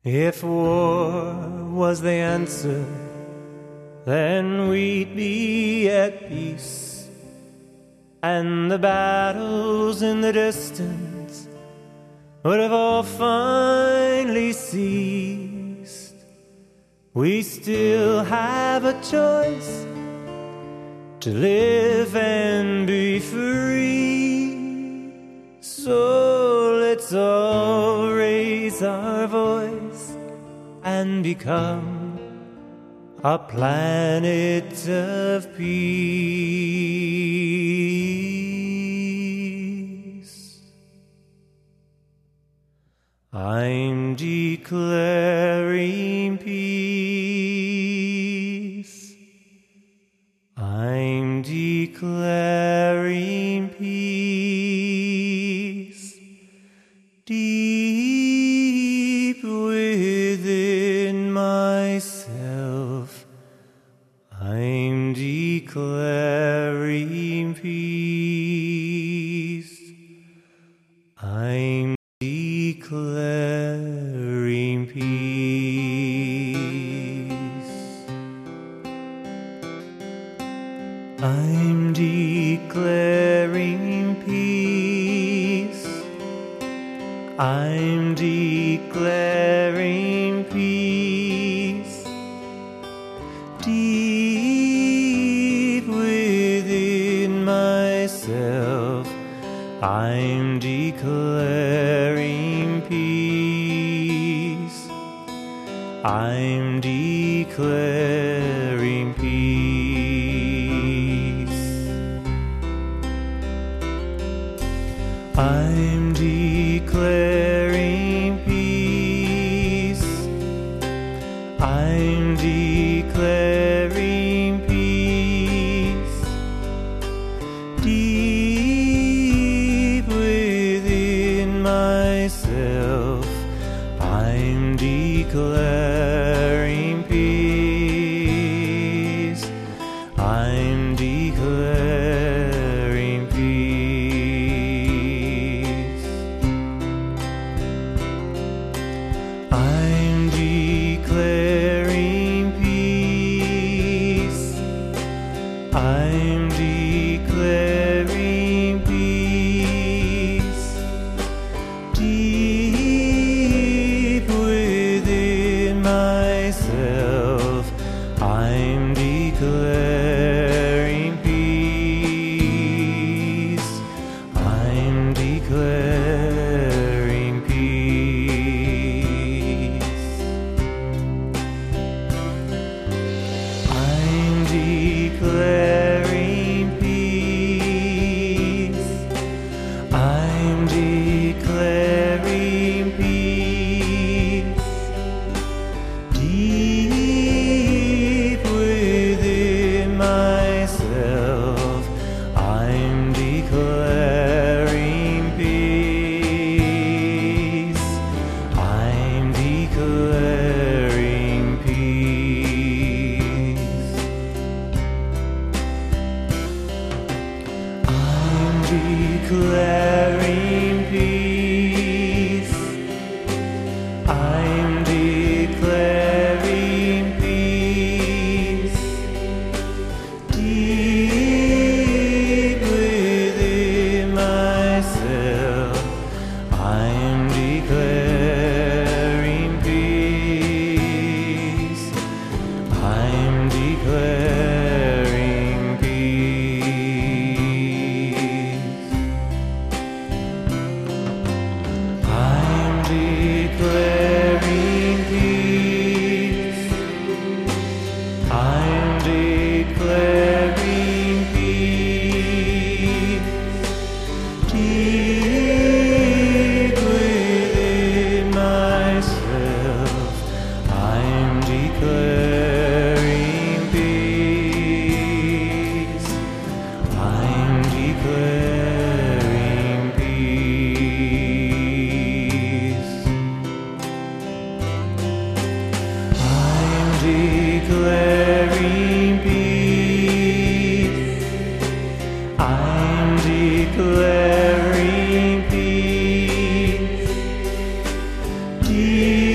If war was the answer, then we'd be at peace, and the battles in the distance would have all finally ceased. We still have a choice to live and be free, so let's all raise our voice and become a planet of peace. I'm declaring peace. I'm declaring peace. Deep within myself, I'm declaring peace. I'm declaring peace. I'm declaring peace. I'm declaring peace. Deep within myself, I'm declaring peace. I'm declaring peace. I'm declaring peace. I'm declaring peace. Deep within myself, I'm declaring peace. I'm declaring peace. I'm declaring peace. I'm declaring peace. Deep within myself, I'm declaring peace. I'm declaring peace. I'm declaring peace. I'm declaring peace. Deep within myself, I'm declaring peace. I'm declaring peace. I'm declaring peace. I'm declaring peace. Deep within myself, I'm declaring peace. I'm declaring peace. I'm declaring peace. I'm declaring peace. Deep within myself, I'm declaring peace. I'm declaring peace. I'm declaring peace. I'm declaring peace. Deep